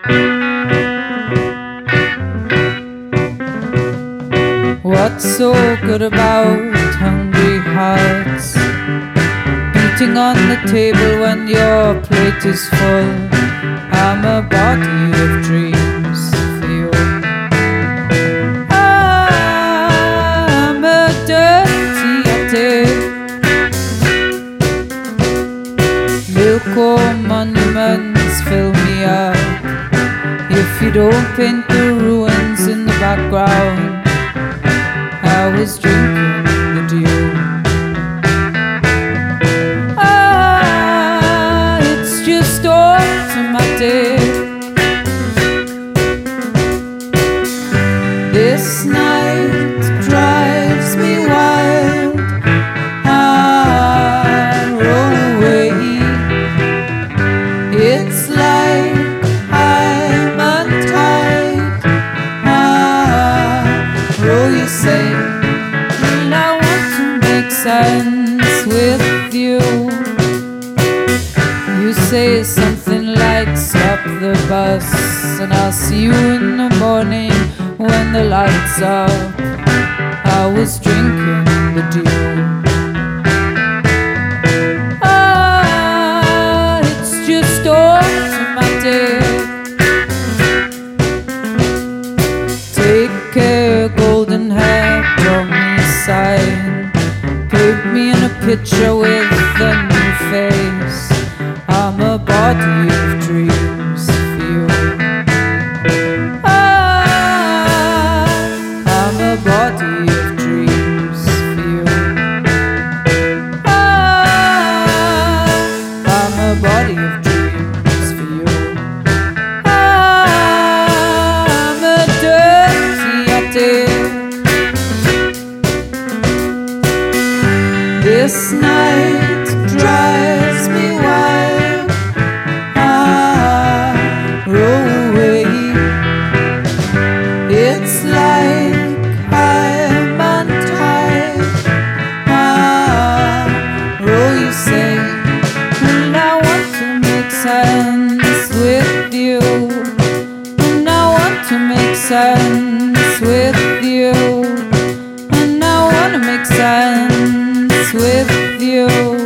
What's so good about hungry hearts beating on the table when your plate is full? I'm a body of dreams for you. I'm a dirty attic, milk monuments fill me up. If you don't paint the ruins in the background, I was drinking the dew. It's just automatic. This night drives me wild. I roll away. It's like I'm untied. Roll, you say, and I want to make sense with you. You say something like stop the bus and I'll see you in the morning when the lights up. I was drinking the dew. It's just automatic. Take care, golden hair, draw me a sign. Paint me in a picture with a new face. I'm a body of dreams for you. I'm a body of dreams for you. I'm a body of dreams for you. I'm a dirty attic. This night drives me wild. I roll away. It's like I'm untied. Roll, you say, and I want to make sense with you. And I want to make sense with you. And I want to make sense with you.